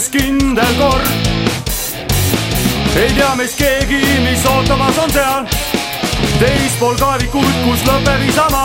üks kindel kord. Ei tea meist keegi, mis ootamas on seal teispool kaevikut, kus lõpeb isama.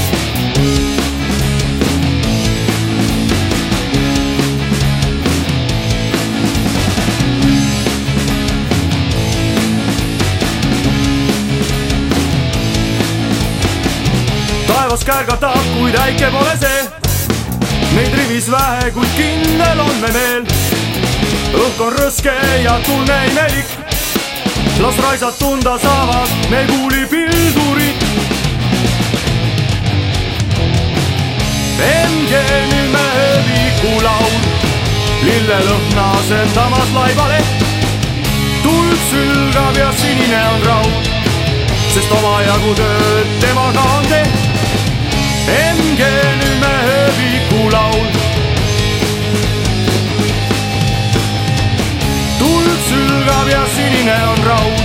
Taevas kärgatab, kuid äike pole see. Meid rivis vähe, kuid kindel on me meel. Õhk on rõske ja tunne imelik. Las raisad tunda saavad me kuulipildurid. MG Nümme öövikulaul, lillelõhna asendamas laibaleht. Tuld sülgab ja sinine on raud, sest omajagu tööd temaga on tehtud. MG Nümme öövikulaul, tuld sülgab ja sinine on raud.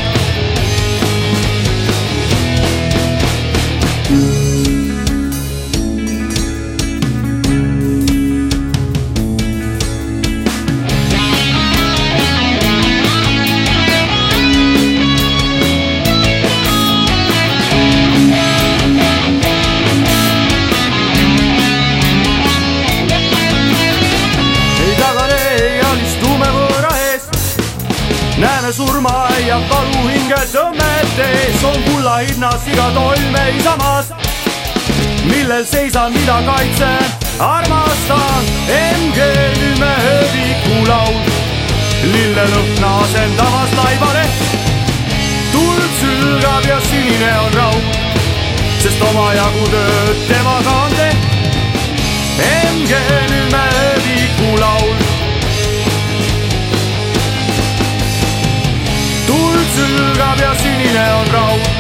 Näeme surma ja kalu hinge tõmmet ees, on kulla hinnas iga tolme isamas, millel seisan, mida kaitsen, armastan. MG Nümme öövikulaul, lillelõhna asendamas laibaleht. Tuld sülgab ja sinine on raud, sest omajagu tööd temaga on tehtud. MG Nümme öövikulaul, tuld sülgab ja sinine on raud.